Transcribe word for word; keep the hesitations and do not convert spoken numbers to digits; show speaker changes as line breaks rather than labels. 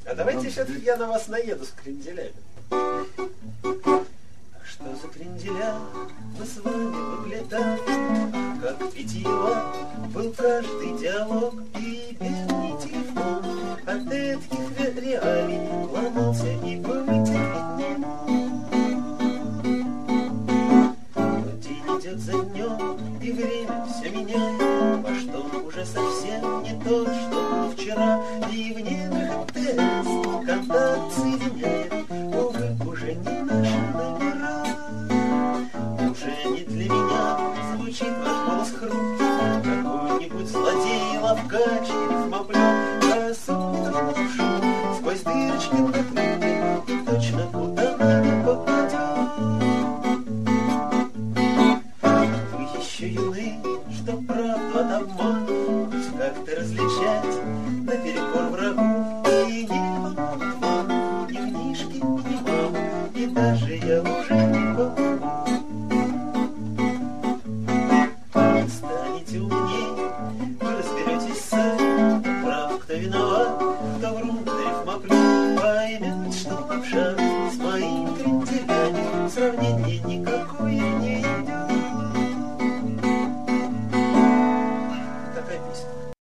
А давайте все-таки я на вас наеду с кренделями. Что за кренделя мы с вами выплетаем, как питьева был каждый диалог, и бедный телефон от этих реалий ломался и вытекнет. Но день идет за днем, и время все меняет, во что уже совсем не то, что вчера, и в недрах МТС контакт соединяет, увы, уже не наши номера. Уже не для меня звучит ваш голос хрупкий, какой-нибудь злодей, ловкач и рифмоплет просунет в душу сквозь дырочки в накрытке и точно куда не попадет. Вы еще юны, что правду от обмана хоть как-то различать наперекор врагу, и не помогут вам ни книжки, ни мама, и даже я уже не помогу. Станете умней, вы разберетесь сами, кто прав, кто виноват, кто врун, кто рифмоплет, поймет, что в общак с моими кренделями сравнения никакое не